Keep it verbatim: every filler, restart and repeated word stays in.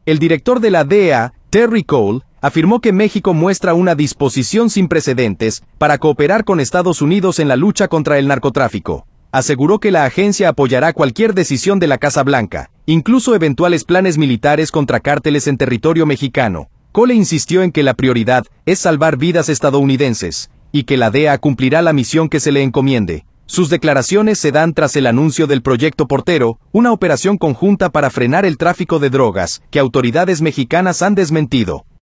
El director de la D E A, Terry Cole, afirmó que México muestra una disposición sin precedentes para cooperar con Estados Unidos en la lucha contra el narcotráfico. Aseguró que la agencia apoyará cualquier decisión de la Casa Blanca, incluso eventuales planes militares contra cárteles en territorio mexicano. Cole insistió en que la prioridad es salvar vidas estadounidenses, y que la D E A cumplirá la misión que se le encomiende. Sus declaraciones se dan tras el anuncio del Proyecto Portero, una operación conjunta para frenar el tráfico de drogas, que autoridades mexicanas han desmentido.